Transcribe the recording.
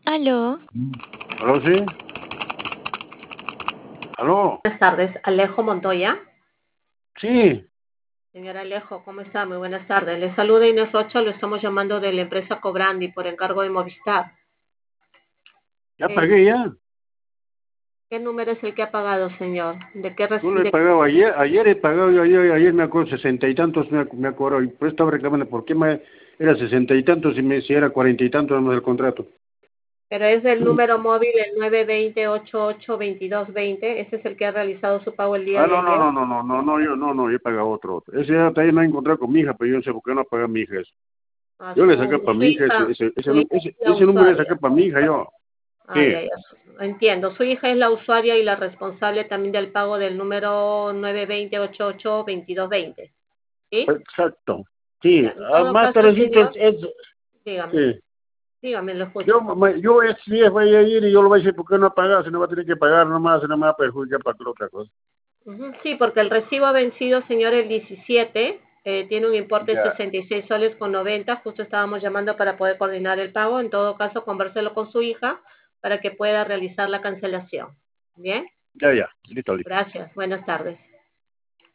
Aló, ¿Aló, sí? ¿Aló? Buenas tardes, Alejo Montoya. Sí, Señor Alejo, ¿cómo está? Muy buenas tardes. Le saluda Inés Rocha, lo estamos llamando de la empresa Cobrandi por encargo de Movistar. ya Eh, pagué ya. ¿Qué número es el que ha pagado, señor? ¿De qué Yo lo he de pagado ayer he pagado, yo ayer me acuerdo, 60 y tantos me acuerdo, y por eso estaba reclamando, ¿por qué era 60 y tantos si era 40 y tantos nomás el contrato? Pero es del número móvil el 920-88-2220. Ese es el que ha realizado su pago el día Ah, de no, no, ayer. no, no, no, no, no, yo he pagado otro. Ese ya también me he encontrado con mi hija, pero yo no sé por qué no paga mi hija eso. A Yo le saqué su, para su mi hija hija, su hija es la ese número le saqué usuaria. para mi hija yo. Ah, Sí, ya, ya. Entiendo. Su hija es la usuaria y la responsable también del pago del número 920-88-2220. ¿Sí? exacto. Sí, Ya, en todo más caso, tardecito señor, dígame, sí. dígame, lo escucho. Yo sí voy a ir y yo le voy a decir, ¿por qué no ha pagado? Si no va a tener que pagar nomás, no me va a perjudicar para otra cosa. Ujú, sí, porque el recibo vencido, señor, el 17, tiene un importe de Ya, 66 soles con 90. Justo estábamos llamando para poder coordinar el pago. En todo caso, convérselo con su hija para que pueda realizar la cancelación. Bien, ya, listo. gracias. Buenas tardes.